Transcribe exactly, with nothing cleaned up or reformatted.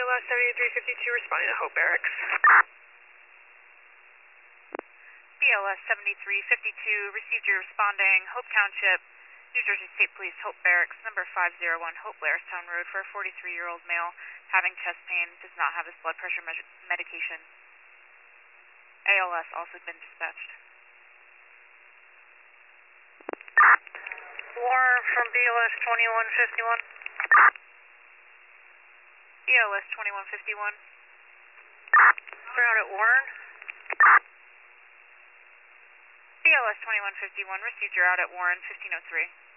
L S seventy-three fifty-two responding to Hope Barracks. B L S seventy-three fifty-two, received your responding, Hope Township, New Jersey State Police, Hope Barracks, number five oh one, Hope Blairstown Road, for a forty-three-year-old male having chest pain, does not have his blood pressure med medication. A L S also been dispatched. Warren from B L S twenty-one fifty-one. B L S twenty-one fifty-one. We're out at Warren. B L S twenty-one fifty-one, received your out at Warren, fifteen oh three.